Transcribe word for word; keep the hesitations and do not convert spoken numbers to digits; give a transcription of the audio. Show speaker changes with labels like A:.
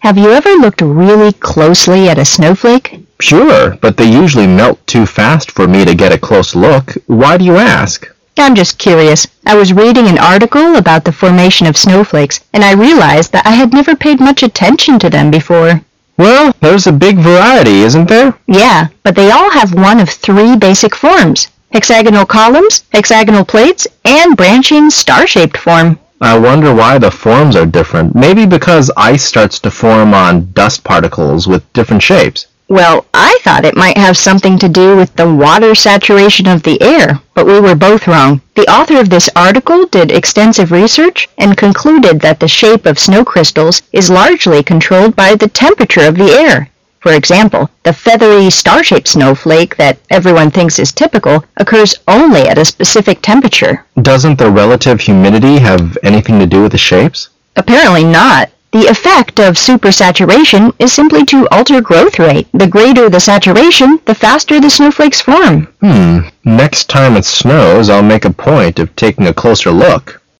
A: Have you ever looked really closely at a snowflake?
B: Sure, but they usually melt too fast for me to get a close look. Why do you ask?
A: I'm just curious. I was reading an article about the formation of snowflakes, and I realized that I had never paid much attention to them before.
B: Well, there's a big variety, isn't there?
A: Yeah, but they all have one of three basic forms: hexagonal columns, hexagonal plates, and branching star-shaped form.
B: I wonder why the forms are different. Maybe because ice starts to form on dust particles with different shapes.
A: Well, I thought it might have something to do with the water saturation of the air, but we were both wrong. The author of this article did extensive research and concluded that the shape of snow crystals is largely controlled by the temperature of the air. For example, the feathery star-shaped snowflake that everyone thinks is typical occurs only at a specific temperature.
B: Doesn't the relative humidity have anything to do with the shapes?
A: Apparently not. The effect of supersaturation is simply to alter growth rate. The greater the saturation, the faster the snowflakes form.
B: Hmm. Next time it snows, I'll make a point of taking a closer look.